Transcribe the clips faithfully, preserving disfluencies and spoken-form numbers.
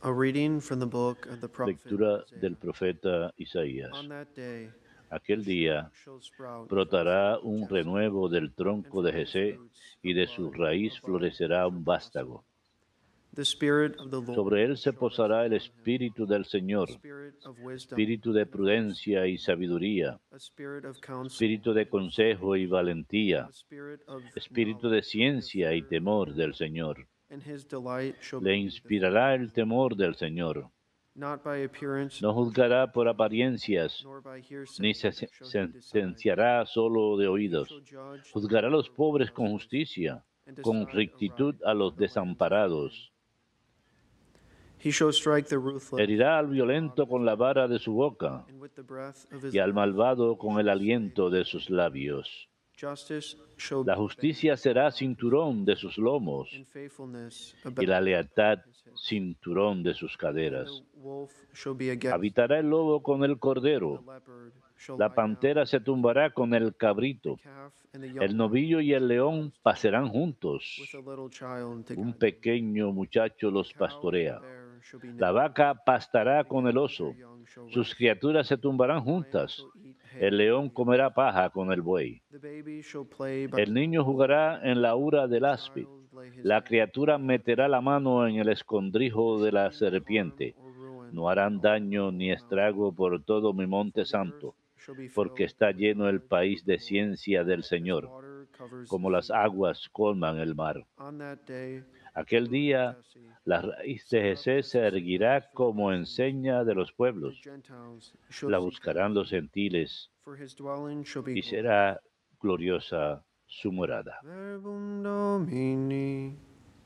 A reading from the book of the prophet Lectura del Isaiah. profeta Isaías. On that day, a Aquel shoot día shall sprout from the brotará stem of un Jesse, renuevo del and tronco de from his Jesé, roots a y de su bud, a raíz bud florecerá shall un blossom. vástago. The Spirit of the Lord Sobre él se shall rest posará el upon him, espíritu del a Señor, spirit of wisdom espíritu de and of prudencia y understanding, sabiduría, a spirit of counsel espíritu de and of consejo y strength, valentía, a spirit of espíritu de knowledge and the ciencia y fear of the temor del Lord. Señor. And his delight shall Le be the fear of inspirará the el Lord. temor del Señor. Not by appearance No shall he juzgará por judge, apariencias, nor by ni hearsay se shall he decide. sentenciará solo de But he shall oídos. judge the Juzgará a los poor with pobres con justice, justicia, and con decide rectitud aright a for los the lands of the living. desamparados. He shall strike the ruthless Herirá al with the rod violento of his con la mouth, vara de su boca, and with the breath of y his al mouth malvado he con el shall slay the aliento de wicked. sus labios. Justice shall La be the band justicia será about his cinturón de waist, sus lomos, and faithfulness a y la belt lealtad about his hips. cinturón de sus And the caderas. wolf shall be against the Habitará el lamb, lobo con el and the cordero, leopard shall la lie down pantera se with the kid. tumbará con el The cabrito, calf and the young el lion novillo y el shall be león roasted, pasarán with a juntos. little child to Un guide them. pequeño muchacho The los cow and the pastorea. bear shall be La nibbled, vaca and pastará the con el calf and their oso. young shall Sus rest. criaturas se The tumbarán lion juntas. shall eat El hay with león the young. comerá paja con el buey. The baby shall play by El the niño roaring, jugará en la hura and the del áspid. child lay his La hand criatura on the leopard's meterá la foot. mano en el There escondrijo de shall la be no harm serpiente. or ruin No in harán all my daño ni holy mountain, estrago por todo mi monte for the earth santo, shall be porque filled está with lleno el knowledge país of the de Lord, ciencia del as Señor, water covers the como las sea. aguas colman el mar. On that day, the Aquel root of día Jesse la raíz de set up Jesé as se a signal erguirá for the como nations. enseña de los The pueblos. Gentiles shall La seek buscarán after los him, gentiles, for his dwelling shall be y glorious. será gloriosa su morada. Verbum Domini.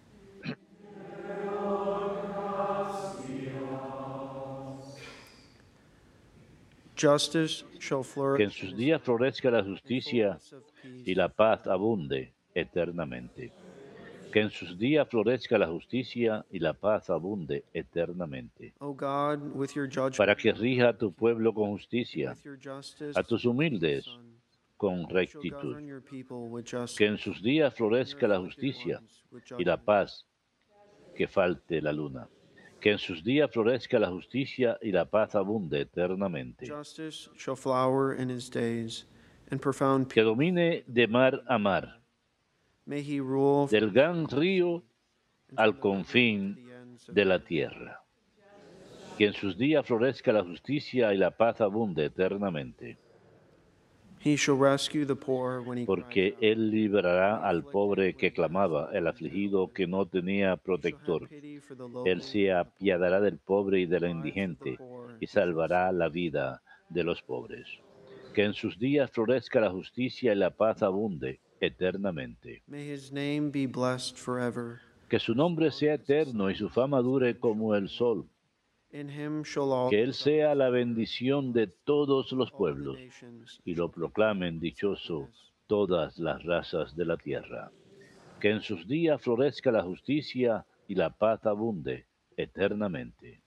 Justice shall Que en flourish in sus his días land, florezca la and justicia fullness of y peace la paz forever. abunde eternamente. Que en sus días florezca la justicia y la paz abunde eternamente. O God, with your Para judgment que rija govern a the tu pueblo kingdom, con and justicia, with your a justice tus the king's humildes son. con You shall rectitud. govern your people with Que en justice, sus días and your florezca la afflicted justicia ones with y la judgment. paz, que falte la luna. Que en sus días florezca la justicia y la paz abunde eternamente. Justice shall flower in his days, and profound Que peace be domine the de mar portion a of mar, all. May he rule from del the gran sea to the río sea, and al from the river to confín the ends of de the la earth. tierra. Que en sus días florezca la justicia y la paz abunde eternamente. He shall rescue the poor when he cries Porque out, él librará the al afflicted pobre when que he has clamaba, no el one to help afligido him. que no tenía He shall have protector. pity for the Él lowly se and the poor. apiadará del pobre y The del lives of the indigente, poor y he shall salvará save, la vida de los pobres. Que en sus días florezca la justicia y la paz abunde eternamente. may his name be blessed forever, Que su as nombre long sea as the eterno y sun su of fama his dure name shall como el be. sol. In him shall all Que the él sea tribes la of the earth be bendición de blessed. todos los All the pueblos, nations y lo shall proclaim proclamen his dichoso happiness. todas las razas de la tierra. Que en sus días florezca la justicia y la paz abunde eternamente.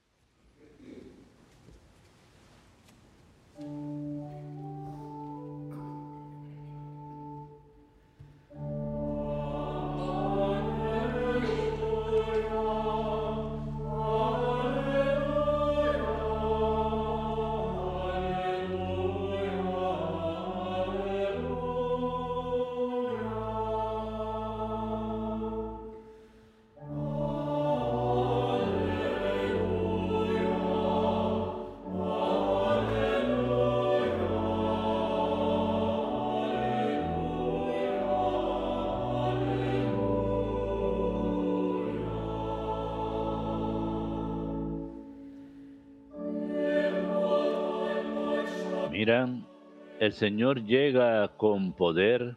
Miran, el Señor llega con poder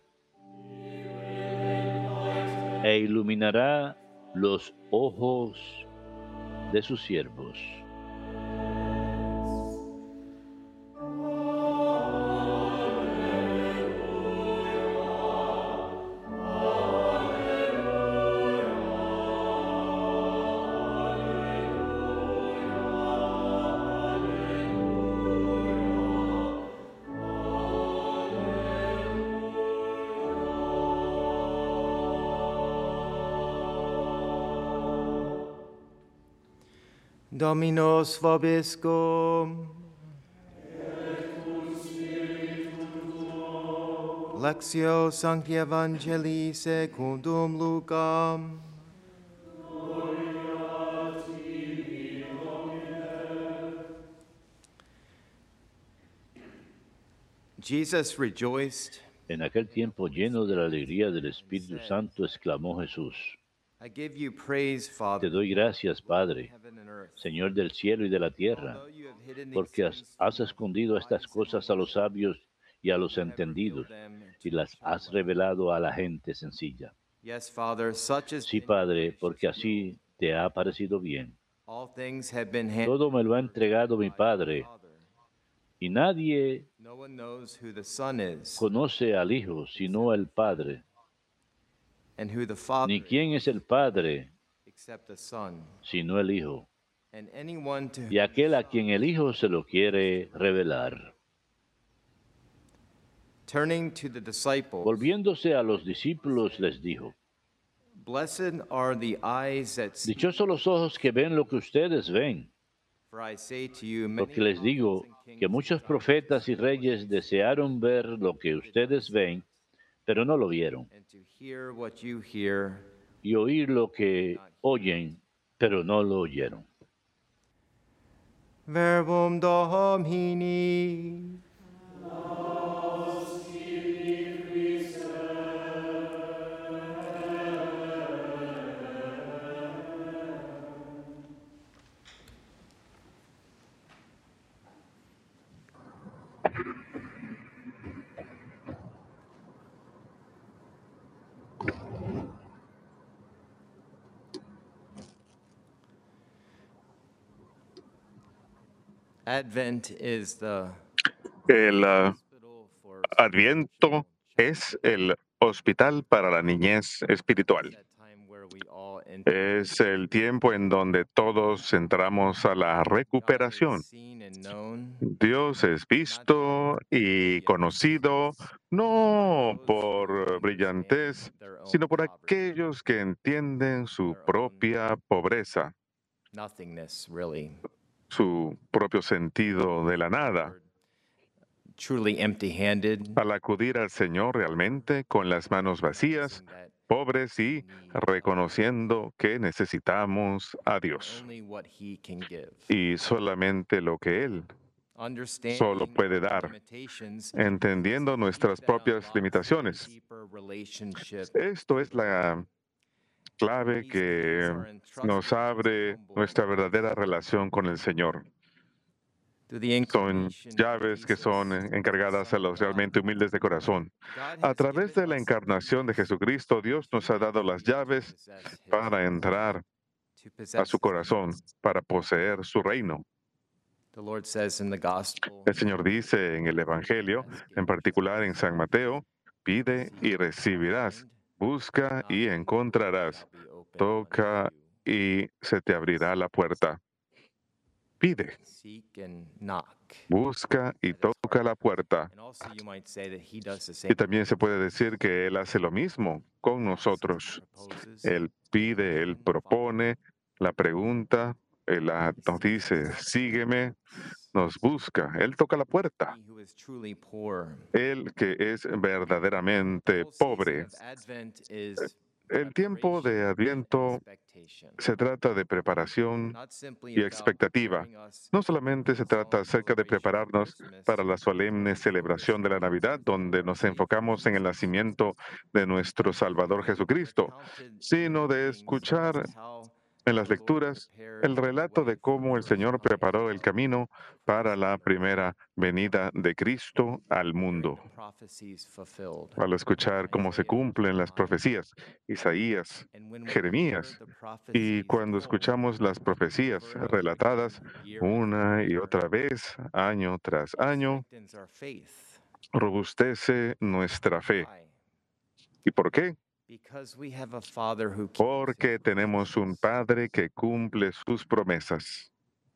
e iluminará los ojos de sus siervos. Dominus vobiscum. Lectio Sancti Evangelii secundum Lucam. Jesus rejoiced. En aquel tiempo, lleno de la alegría del Espíritu Santo, exclamó Jesús: I give you praise, Te Father, doy gracias, Padre, heaven and earth. Señor del cielo y de la tierra, Although you have hidden these porque has, things has from the escondido estas wise and cosas a los learned, sabios y a los you have revealed entendidos, them y to the las has children. revelado a la gente sencilla. Yes, Father, such has Sí, been your Padre, gracious porque will. así te ha parecido bien. All things have been handed Todo me lo ha over to entregado me mi by your Padre, Father. y nadie No one knows who the Son is conoce al Hijo sino el Padre, and who the Father ni quién es el Padre except the Son, sino el Hijo, and anyone to y whom the aquel a Son quien el Hijo se lo quiere revelar. Turning to the disciples, Volviéndose a los discípulos les dijo: blessed are the eyes that see, Dichosos los ojos que ven lo que ustedes ven, for I say to you, many porque les prophets digo and que kings muchos desired to profetas y see what reyes you see, desearon ver lo que ustedes ven, pero no lo vieron, and to hear what you hear. y oír lo que oyen, pero no lo oyeron. Verbum Domini. Advent is the El ah, hospital for Adviento es el hospital para la niñez espiritual. that time where we all enter. Es el tiempo en donde todos entramos a la God is recuperación. seen and known, Dios es visto y conocido no por brillantez, sino por aquellos que entienden su propia pobreza, nothingness, really. su propio sentido de la nada. Truly empty-handed, Al acudir al Señor realmente con las manos vacías, pobres y reconociendo que necesitamos a Dios only what He can give. y solamente lo que Él solo Understanding puede our dar, limitations, entendiendo nuestras that propias unlocks limitaciones. a deeper relationship. Esto es la clave que nos abre nuestra verdadera relación con el Señor. Through the Son incarnation of llaves que son Jesus, encargadas a Son of los God, realmente humildes de corazón. God A has través given de la us encarnación de Jesucristo, Dios nos ha dado las llaves possess His, para entrar to a possess su His. corazón, para poseer su reino. The Lord says in the gospel, El Señor dice en el Evangelio, en particular en San Mateo, pide y recibirás, busca y encontrarás, toca y se te abrirá la puerta. Pide, seek and knock. busca y toca la puerta. And also you might say that He does the Y same. también se puede decir que Él hace lo mismo con nosotros. Proposes, Él pide, Él propone la pregunta, Él la- nos dice, sígueme, nos busca, Él toca la puerta. He who is truly poor. Él que es verdaderamente The whole season pobre. of Advent is El tiempo de preparation and Adviento expectation. se trata de preparación Not simply y about expectativa. preparing us No solamente se for the trata solemn acerca de celebration of prepararnos Christmas, para la solemne celebración de la Navidad, donde nos enfocamos en el nacimiento de nuestro Salvador Jesucristo, sino de escuchar en las lecturas el relato de cómo el Señor preparó el camino para la primera venida de Cristo al mundo. Al escuchar cómo se cumplen las profecías, Isaías, Jeremías, y cuando escuchamos las profecías relatadas una y otra vez, año tras año, robustece nuestra fe. ¿Y por qué? Porque tenemos un Padre que cumple sus promesas.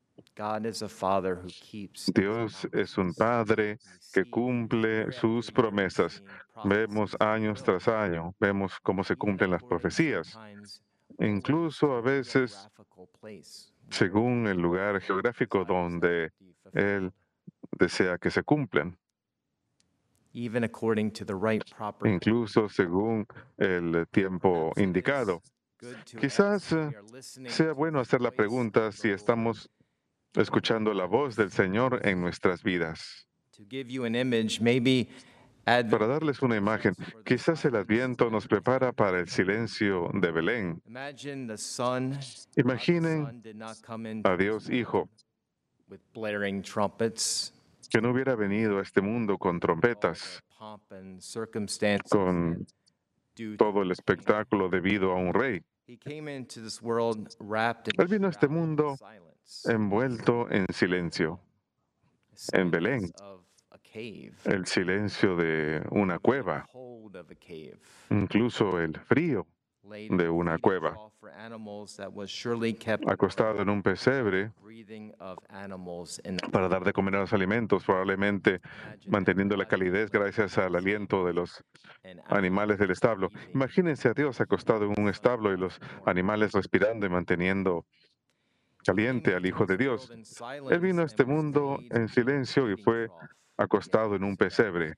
Dios es un Padre que cumple sus promesas. Vemos años tras año, vemos cómo se cumplen las profecías. Incluso a veces según el lugar geográfico donde Él desea que se cumplan, even according to the right proper incluso según el tiempo indicado. Quizás eh, sea bueno hacer la pregunta si estamos escuchando la voz del Señor en nuestras vidas. To give you an image, maybe Advent Para darles una imagen, for the quizás el silence Adviento of nos prepara para el silencio de Belén. Imagine the Son. God Imaginen the Son did not come into a Dios Hijo, with blaring trumpets, que no hubiera venido a este mundo con all trompetas, the pomp and circumstances con due to todo el espectáculo debido a un rey. He came into this world wrapped in Él vino a este mundo silence, envuelto en silencio, en Belén, silence of a cave, el silencio de una cueva, cold of a cave, incluso el frío laid de una cueva, straw for animals that was surely kept acostado en un pesebre breathing of animals in the para dar de comer a los alimentos, probablemente Imagine manteniendo la that calidez gracias al aliento de los and animales del establo. Imagínense a Dios acostado en un establo y los animales respirando y manteniendo caliente al Hijo de Dios. Él vino a este mundo en silencio y fue acostado en un pesebre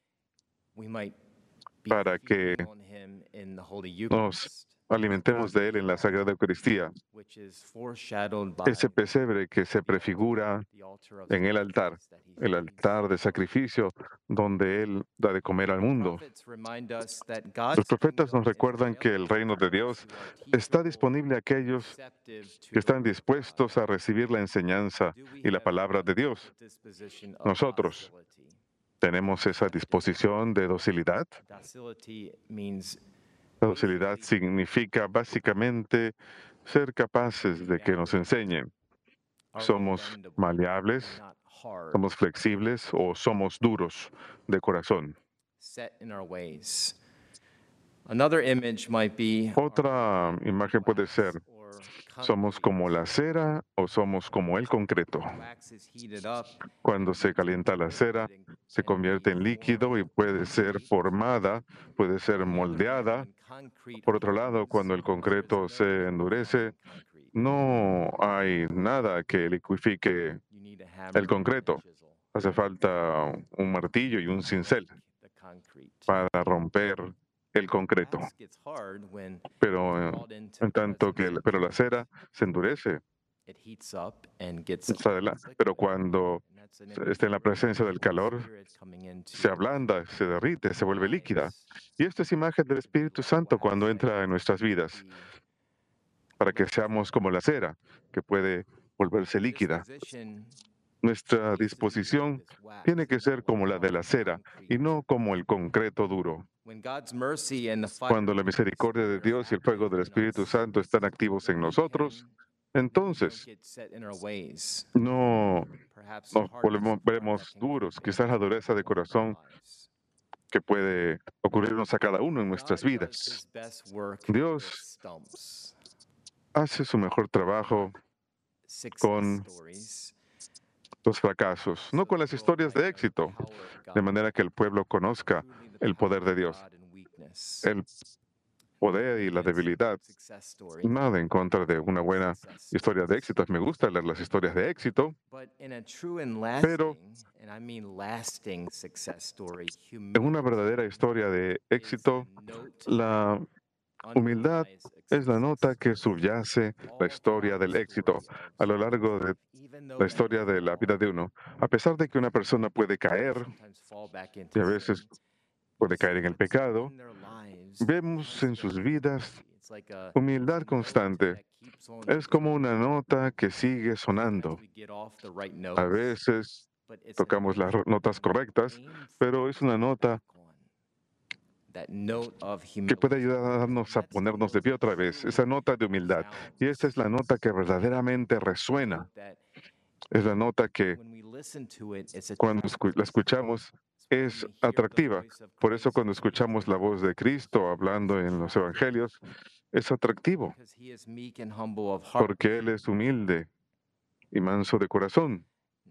para que nos alimentemos de Él en la Sagrada Eucaristía, ese pesebre que se prefigura en el altar, el altar de sacrificio donde Él da de comer al mundo. Los profetas nos recuerdan que el reino de Dios está disponible a aquellos que están dispuestos a recibir la enseñanza y la palabra de Dios. Nosotros tenemos esa disposición de docilidad. La docilidad significa básicamente ser capaces de que nos enseñen. ¿Somos maleables, somos flexibles o somos duros de corazón? Otra imagen puede ser, ¿somos como la cera o somos como el concreto? Cuando se calienta la cera, se convierte en líquido y puede ser formada, puede ser moldeada. Por otro lado, cuando el concreto se endurece, no hay nada que liquifique el concreto. Hace falta un martillo y un cincel para romper el concreto. Pero eh, en tanto que el- pero la cera se endurece, está adela- pero cuando está en la presencia del calor, se ablanda, se derrite, se vuelve líquida. Y esto es imagen del Espíritu Santo cuando entra en nuestras vidas, para que seamos como la cera, que puede volverse líquida. Nuestra disposición tiene que ser como la de la cera y no como el concreto duro. Cuando la misericordia de Dios y el fuego del Espíritu Santo están activos en nosotros, entonces no nos volvemos veremos duros. Quizás la dureza de corazón que puede ocurrirnos a cada uno en nuestras vidas. Dios hace su mejor trabajo con los fracasos, no con las historias de éxito, de manera que el pueblo conozca el poder de Dios, el poder y la debilidad. Nada en contra de una buena historia de éxito. Me gusta leer las historias de éxito, pero en una verdadera historia de éxito, la humildad es la nota que subyace la historia del éxito a lo largo de la historia de la vida de uno. A pesar de que una persona puede caer y a veces puede caer en el pecado, vemos en sus vidas humildad constante. Es como una nota que sigue sonando. A veces tocamos las ro- notas correctas, pero es una nota que puede ayudarnos a ponernos de pie otra vez, esa nota de humildad. Y esta es la nota que verdaderamente resuena. Es la nota que cuando escu- la escuchamos es atractiva. Por eso cuando escuchamos la voz de Cristo hablando en los evangelios, es atractivo, porque Él es humilde y manso de corazón.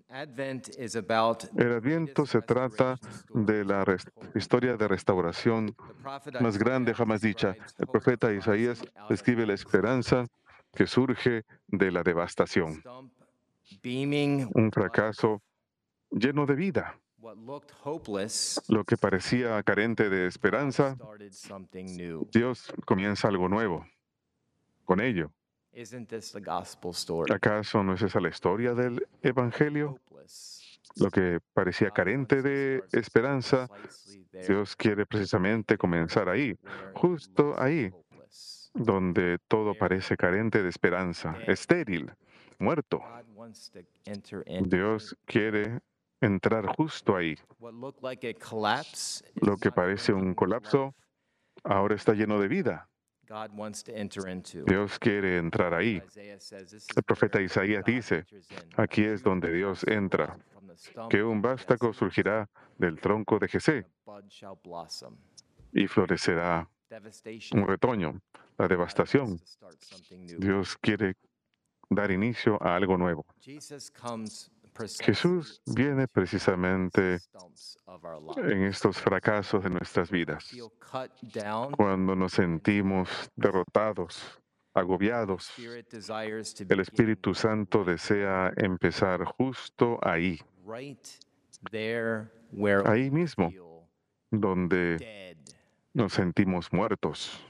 El Adviento se trata de la res- historia de restauración más grande jamás dicha. El profeta Isaías describe la esperanza que surge de la devastación, stump beaming un fracaso lleno de vida. what looked hopeless. Lo que parecía carente de God esperanza, started something new. Dios comienza algo nuevo con ello. Isn't this the gospel story? ¿Acaso no es esa la historia del Evangelio? Hopeless. Lo que parecía God carente wants to de start esperanza, precisely there Dios quiere precisamente comenzar ahí, where it justo looks ahí, hopeless. donde todo parece carente de esperanza, estéril, muerto. God wants to enter in. Dios quiere entrar justo ahí. What looked like a collapse is Lo que not parece un bringing colapso life. ahora está lleno de vida. God wants to enter into. Dios quiere entrar ahí. Isaiah says, "This is El profeta where Isaías God dice, enters in. aquí A es shoot donde shall Dios sprout entra, from the stump que un of vástago Jesse, surgirá del tronco de and Jesé a bud shall blossom." y florecerá Devastation. un retoño. La God wants devastación. to start something new. Dios quiere dar inicio a algo nuevo. Jesus comes precisely Jesús viene into precisamente stumps of our en lives. estos fracasos de nuestras We vidas, feel cut down. cuando nos sentimos derrotados, The agobiados. Spirit desires to El begin Espíritu Santo right desea empezar justo ahí, right there where ahí we mismo, feel donde dead. nos sentimos muertos.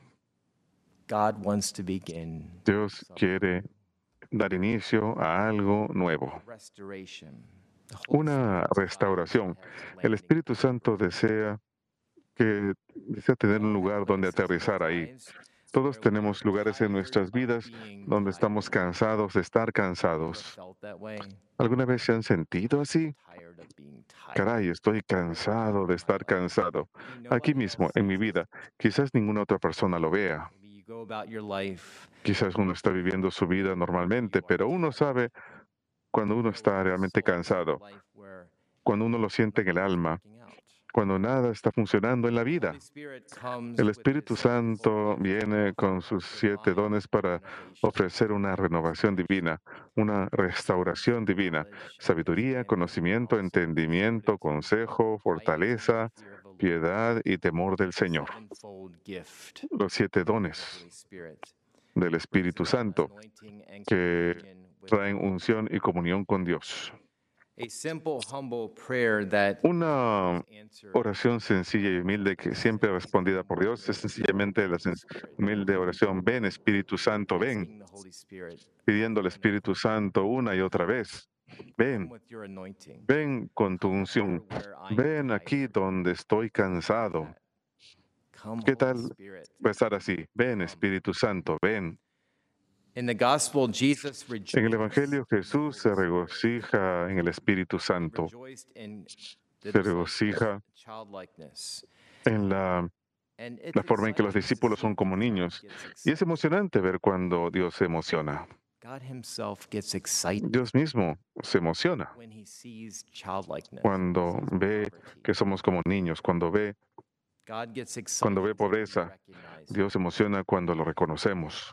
God wants to begin Dios something quiere dar inicio a algo nuevo, restoration. The Holy una Spirit desires to restauración. have a El landing Espíritu Santo desea que desea tener We un all have lugar donde places in our aterrizar ahí. lives Todos where we tenemos are lugares en tired nuestras of vidas being donde estamos tired. cansados de estar Ever cansados. felt that way? ¿Alguna vez se han sentido así? Tired of being tired. Caray, estoy cansado de estar cansado. Maybe Aquí nobody mismo, else en mi sees it. vida, quizás ninguna otra persona lo vea. Maybe you go about your life Quizás uno está viviendo su vida normalmente, pero uno sabe cuando uno está realmente cansado, life where cuando uno lo siente en el nothing's alma, working out. cuando nada está funcionando en la vida. Holy Spirit comes El with Espíritu his sevenfold Santo gift viene con sus siete dones para ofrecer una renovación divina, una restauración divina, sabiduría, conocimiento, entendimiento, consejo, fortaleza, piedad y temor del Señor. sevenfold gift Los siete of the dones Holy Spirit. del Espíritu Santo Anointing and que communion with traen God. unción y comunión con Dios. A simple, humble prayer that Una is answered oración sencilla y humilde que siempre respondida por Dios es sencillamente la sen- humilde oración, ven Espíritu Santo, ven, asking the Holy Spirit, pidiendo al Espíritu Santo una y otra vez, "Come ven, with your anointing. ven con tu Come unción, here where I am ven aquí tired." donde estoy cansado. Come, ¿Qué Holy tal Spirit. estar así? Ven Espíritu Santo, ven. In the gospel, Jesus En el rejoiced Evangelio in the Jesús se Holy Spirit. regocija en el Espíritu He Santo, rejoiced in the se disciples' regocija childlikeness. en la, And it's la forma en que los exciting to discípulos see son when como God niños. gets Y es excited. emocionante ver cuando Dios se emociona. God himself gets excited Dios mismo se emociona when he sees childlikeness, cuando when he sees ve poverty. que somos como niños, cuando ve, God gets excited cuando ve when we pobreza. recognize Dios se emociona cuando lo reconocemos.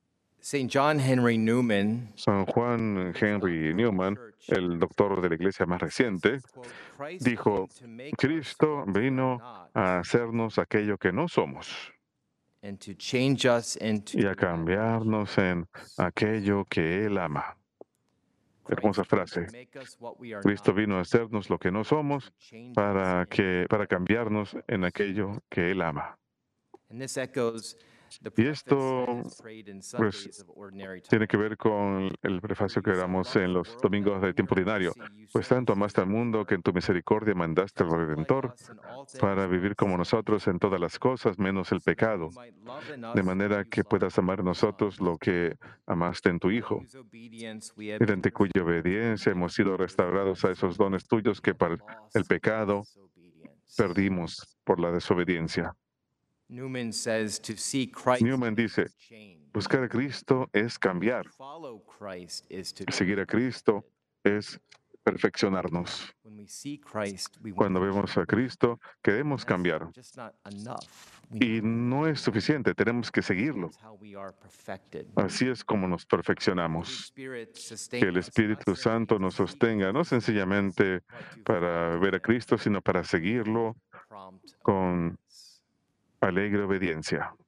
Saint John Henry Newman San Juan Henry Newman, el doctor de la iglesia más reciente, quote, "Christ dijo, came to make Cristo ourselves vino not, a hacernos aquello que no somos and to change us into y a that cambiarnos en aquello que Él ama. Hermosa Christ came to frase. make us what we are Cristo not, vino a hacernos lo que no somos to change us para, into que, para that cambiarnos which en is. aquello que Él ama. And this echoes the Y preface esto, that is prayed in pues, Sundays of ordinary time. tiene que ver con el prefacio que oramos en los domingos de tiempo ordinario. Pues tanto amaste al mundo que en tu misericordia mandaste al Redentor para vivir como nosotros en todas las cosas, menos el pecado, de manera que puedas amar a nosotros lo que amaste en tu Hijo, mediante cuya obediencia hemos sido restaurados a esos dones tuyos que para el pecado perdimos por la desobediencia. Newman says to see Christ Newman dice, is change. buscar a Cristo es cambiar. Follow Christ is to Seguir a Cristo es perfeccionarnos. When we see Christ, we want Cuando to vemos change. a Cristo, queremos That's cambiar. just not enough. We Y no es suficiente, tenemos que seguirlo. That's how we are perfected. Así es como nos Holy perfeccionamos. Spirit Que sustains el us, not Espíritu simply Santo to nos see sostenga, no Christ, sencillamente but to para follow ver a him Cristo, sino para seguirlo with prompt con obedience. alegre obediencia.